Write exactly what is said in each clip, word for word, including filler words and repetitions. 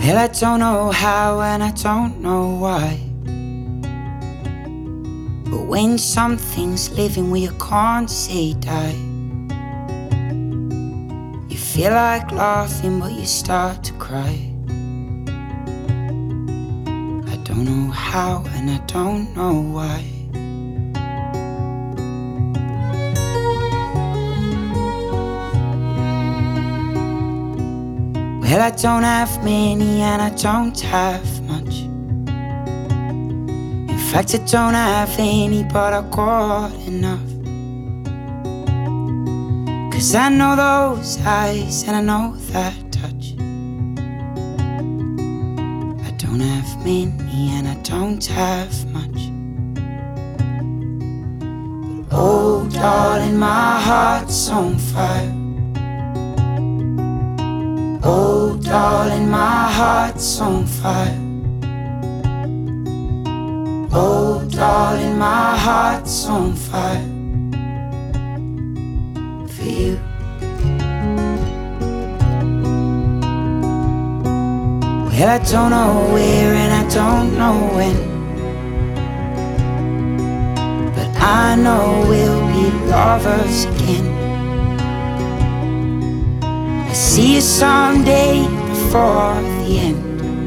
Well, I don't know how and I don't know why, but when something's living where you can't say die, you feel like laughing but you start to cry. I don't know how and I don't know why. Well, I don't have many and I don't have much. In fact, I don't have any, but I got enough. 'Cause I know those eyes and I know that touch. I don't have many and I don't have much. But oh, darling, my heart's on fire. Oh, darling, my heart's on fire. Oh, darling, my heart's on fire for you. Well, I don't know where and I don't know when, but I know we'll be lovers again. See you someday before the end.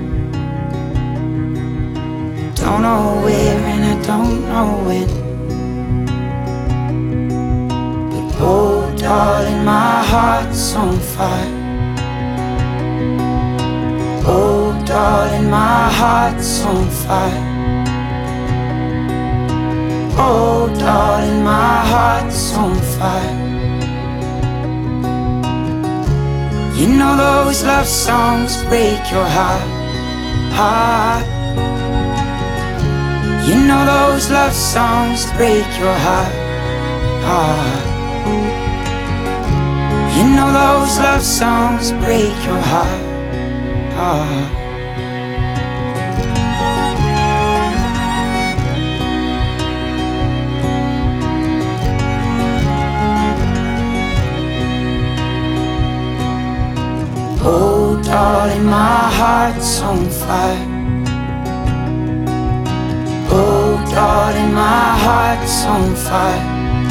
Don't know where and I don't know when, but oh, darling, my heart's on fire. Oh, darling, my heart's on fire. Oh, darling, my heart's on fire. You know those love songs break your heart, heart. You know those love songs break your heart, heart. You know those love songs break your heart, heart. Oh, darling, my heart's on fire. Oh, darling, my heart's on fire.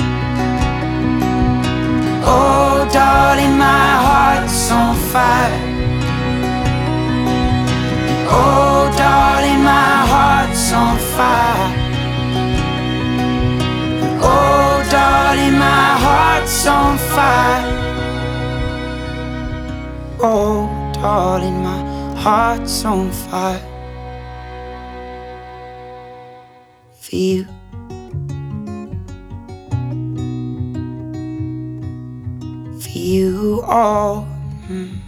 Oh, darling, my heart's on fire. Oh, darling, my heart's on fire. Oh, darling, my heart's on fire. Oh, darling, my heart's on fire for you. For you all. Mm.